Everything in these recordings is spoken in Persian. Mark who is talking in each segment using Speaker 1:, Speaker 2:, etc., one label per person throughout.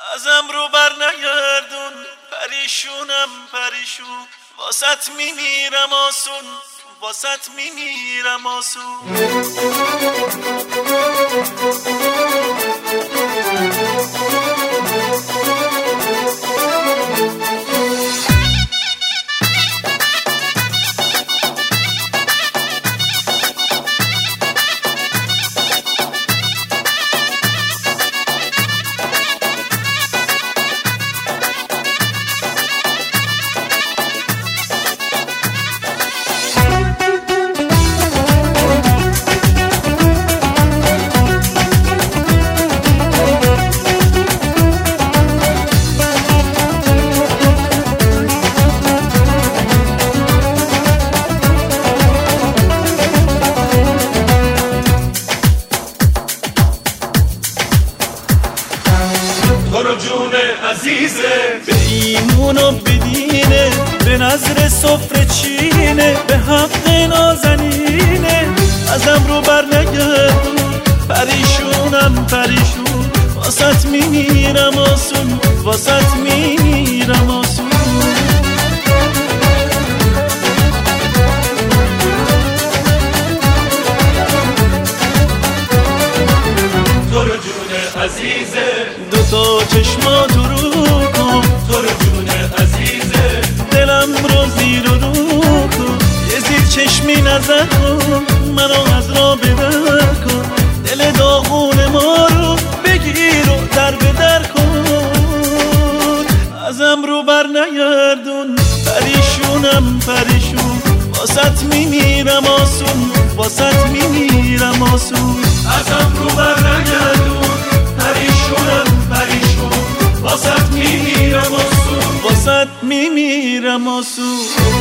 Speaker 1: ازم رو بر نگردون، پریشونم پریشون، واسط میمیرم آسون، واسط میمیرم آسون.
Speaker 2: تو رو جون عزیزه
Speaker 1: به ایمون و بدینه، به نظر سفره چینه، به حق نازنینه. ازم رو بر نگردون، پریشونم پریشون، واسط میمیرم آسون، واسط میمیرم آسون.
Speaker 2: تو رو جون عزیزه
Speaker 1: دوتا چشماتو رو کن،
Speaker 2: تو رو جون عزیزه
Speaker 1: دلم رو زیر و رو کن، یه زیر چشمی نظر کن، منو از راه بدر کن، دل داغون ما رو بگیر و در بدر کن. ازم رو بر نگردون، پریشونم پریشون، واسط میمیرم آسون، واسط میمیرم آسون.
Speaker 2: ازم رو بر نگردون، پریشونم پریشون، واسط میمیرم آسون،
Speaker 1: واسط میمیرم آسون.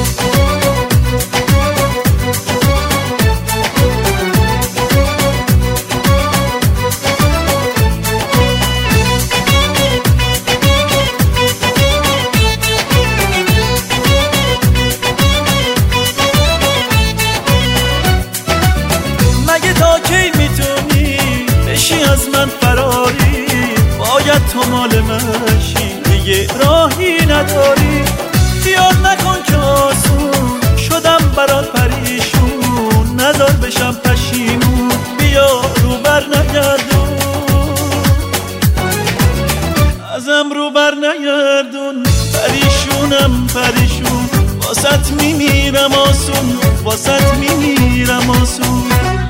Speaker 1: مگه تا کی میتونی بشی از من فراری؟ باید تو مال من شی، دیگه راهی نداری. خیال نکن که آسون شدم برات پریشون، نذار بشم پشیمون، بیا رو بر نگردون. ازم رو بر نگردون، پریشونم پریشون، واسط میمیرم آسون، واسط میمیرم آسون.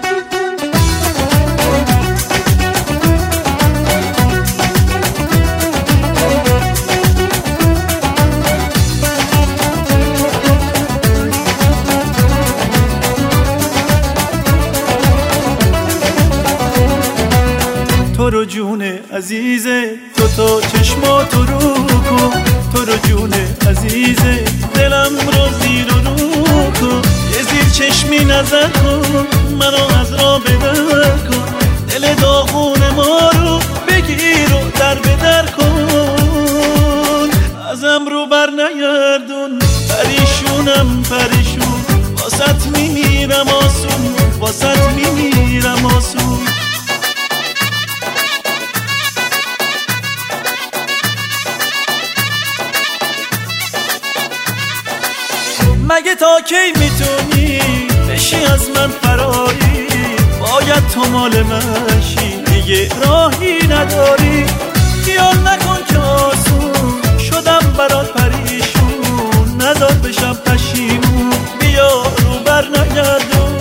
Speaker 1: تو رو جون عزیزه دوتا چشماتو رو کن، تو رو جون عزیزه دلم رو زیر و رو کن، یه زیر چشمی نظر کن، منو از راه بدر کن، دل داغون ما رو بگیر و در بدر کن. ازم رو بر نگردون، پریشونم پریشون، واسط میمیرم آسون، واسط میمیرم آسون. مگه تا کی میتونی بشی از من فراری؟ باید تو مال من شی، دیگه راهی نداری. خیال نکن که آسون شدم برات پریشون، نذار بشم پشیمون، بیا رو بر نگردون.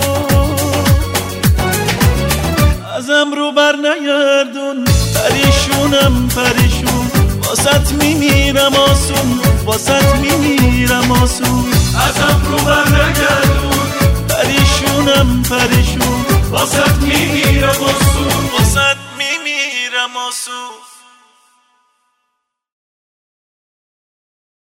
Speaker 1: ازم رو بر نگردون، پریشونم پریشون، واسط میمیرم آسون، واسط میمیرم آسون.
Speaker 2: ازم رو بر نگردون،
Speaker 1: پریشونم پریشون،
Speaker 2: واسط میمیرم آسون،
Speaker 1: واسط میمیرم آسون.